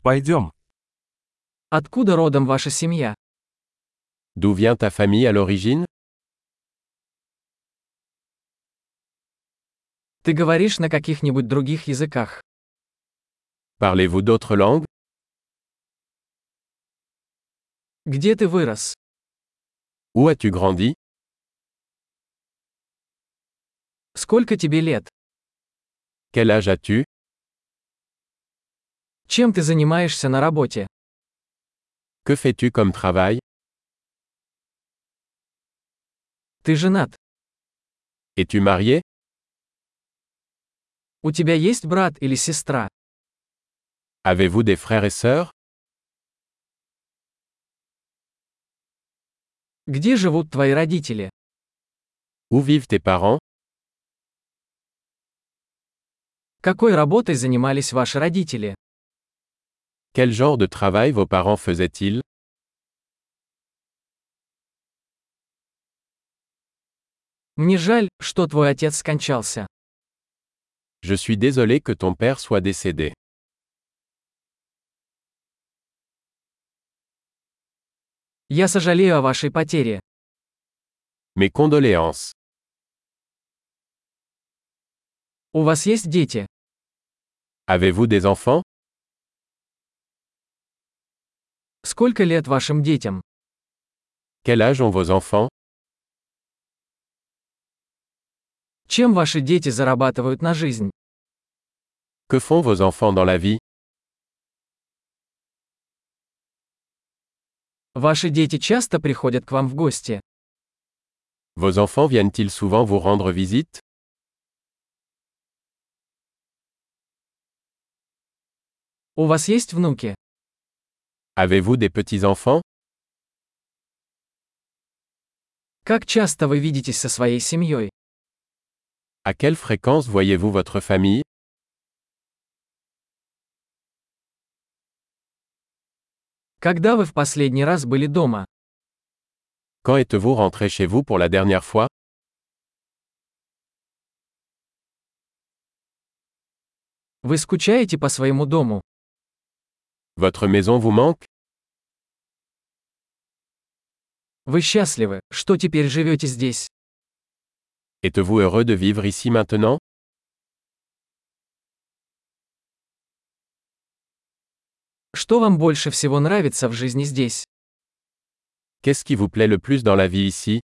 Пойдем. Откуда родом ваша семья? D'où vient ta famille à l'origine? Ты говоришь на каких-нибудь других языках? Parlez-vous d'autres langues? Где ты вырос? Où as-tu grandi? Сколько тебе лет? Quel âge as-tu? Чем ты занимаешься на работе? Que fais-tu comme travail? Ты женат? Es-tu marié? У тебя есть брат или сестра? Avez-vous des frères et sœurs? Где живут твои родители? Où vivent tes parents? Какой работой занимались ваши родители? Quel genre de travail vos parents faisaient-ils? Мне жаль, что твой отец скончался. Je suis désolé que ton père soit décédé. Я сожалею о вашей потере. Mes condoléances. У вас есть дети? Avez-vous des enfants? Сколько лет вашим детям? Quel âge ont vos enfants? Чем ваши дети зарабатывают на жизнь? Que font vos enfants dans la vie? Ваши дети часто приходят к вам в гости? Vos enfants viennent-ils souvent vous rendre visite? У вас есть внуки? Avez-vous des petits-enfants? Как часто вы видитесь со своей семьей? À quelle fréquence voyez-vous votre famille? Когда вы в последний раз были дома? Quand êtes-vous rentré chez vous pour la dernière fois? Вы скучаете по своему дому? Votre maison vous manque? Вы счастливы, что теперь живете здесь? Êtes-vous heureux de vivre ici maintenant? Что вам больше всего нравится в жизни здесь? Qu'est-ce qui vous plaît le plus dans la vie ici?